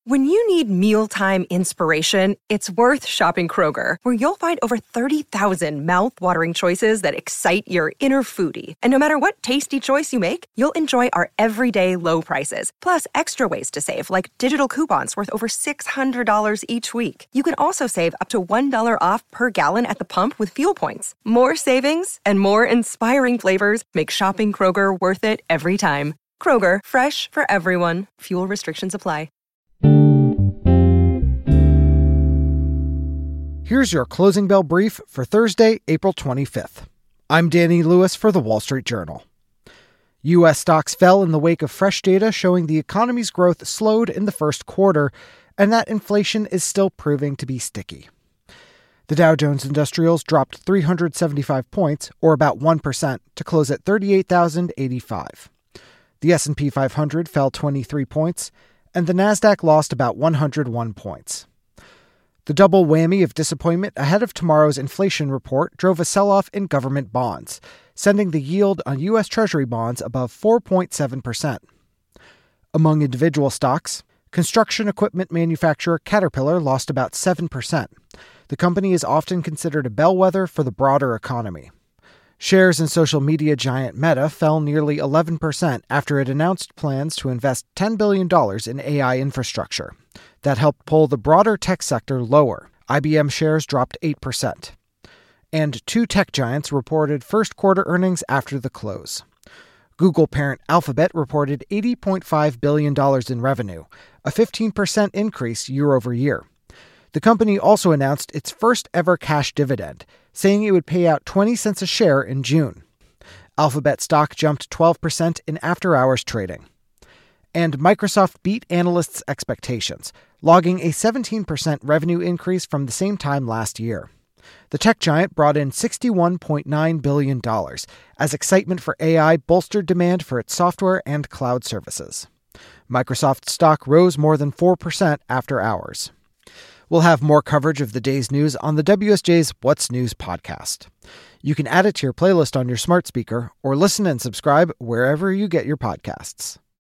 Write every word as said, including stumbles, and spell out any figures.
When you need mealtime inspiration, it's worth shopping Kroger, where you'll find over thirty thousand mouth-watering choices that excite your inner foodie. And no matter what tasty choice you make, you'll enjoy our everyday low prices, plus extra ways to save, like digital coupons worth over six hundred dollars each week. You can also save up to one dollar off per gallon at the pump with fuel points. More savings and more inspiring flavors make shopping Kroger worth it every time. Kroger, fresh for everyone. Fuel restrictions apply. Here's your closing bell brief for Thursday, April twenty-fifth. I'm Danny Lewis for The Wall Street Journal. U S stocks fell in the wake of fresh data showing the economy's growth slowed in the first quarter and that inflation is still proving to be sticky. The Dow Jones Industrials dropped three hundred seventy-five points, or about one percent, to close at thirty-eight thousand eighty-five. The S and P five hundred fell twenty-three points, and the Nasdaq lost about one hundred one points. The double whammy of disappointment ahead of tomorrow's inflation report drove a sell-off in government bonds, sending the yield on U S Treasury bonds above four point seven percent. Among individual stocks, construction equipment manufacturer Caterpillar lost about seven percent. The company is often considered a bellwether for the broader economy. Shares in social media giant Meta fell nearly eleven percent after it announced plans to invest ten billion dollars in A I infrastructure. That helped pull the broader tech sector lower. I B M shares dropped eight percent. And two tech giants reported first quarter earnings after the close. Google parent Alphabet reported eighty point five billion dollars in revenue, a fifteen percent increase year over year. The company also announced its first ever cash dividend, saying it would pay out twenty cents a share in June. Alphabet stock jumped twelve percent in after-hours trading. And Microsoft beat analysts' expectations, logging a seventeen percent revenue increase from the same time last year. The tech giant brought in sixty-one point nine billion dollars as excitement for A I bolstered demand for its software and cloud services. Microsoft stock rose more than four percent after hours. We'll have more coverage of the day's news on the W S J's What's News podcast. You can add it to your playlist on your smart speaker or listen and subscribe wherever you get your podcasts.